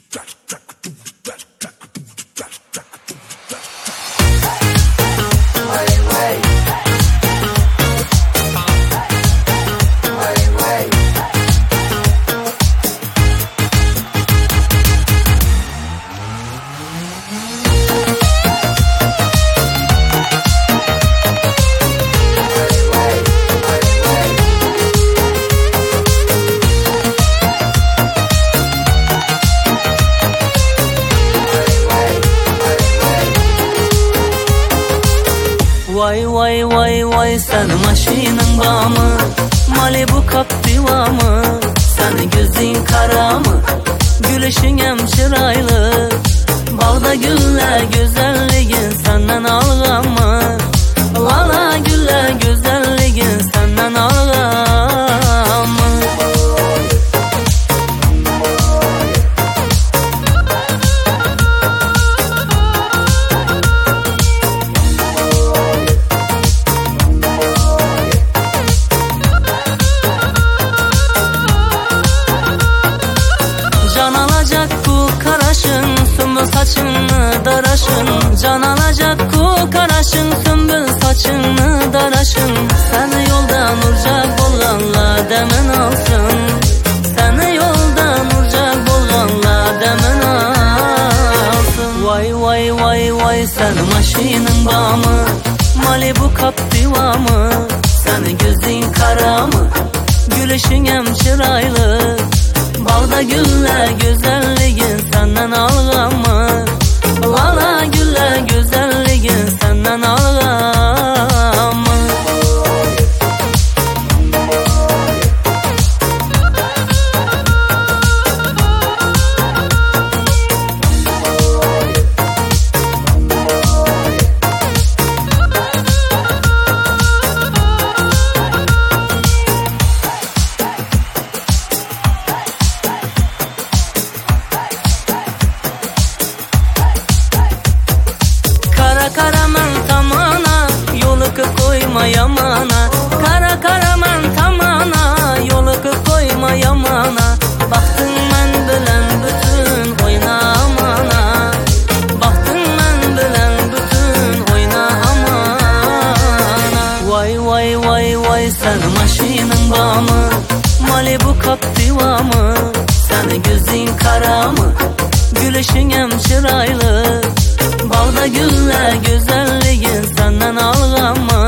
Vay vay vay vay sen maşinin bağımı, Malibu Captiva mı? Sen gözün kara mı? Gülüşün hem çıraylı, bağda gülle güzelliğin senden algan mı? Valla gülle güzelliğin senden algan mı? Saçını daraşın, can alacak ku karaşın, sümbül saçını daraşın. Seni yoldan urcak bolganla demin alsın, seni yoldan urcak bolganla demin alsın. Vay vay vay vay sen maşinin bağımı, Malibu Captiva mı? Seni gözün kara mı? Gülüşün hem çıraylı, bağda gülle güzelliğin senden algan mı? Valla gülle güzelliğin senden algan mı? Karaman tamana, yolu koyma yamana. Karaman tamana, yolu koyma yamana. Baktın men bilen bütün oynamana, baktın men bilen bütün oynamana. Vay vay vay vay sen maşinin bağımı, Malibu Captiva mı? Sen gözün kara mı? Gülüşün hem çıraylı, bağda gülle güzelliğin senden algan mı?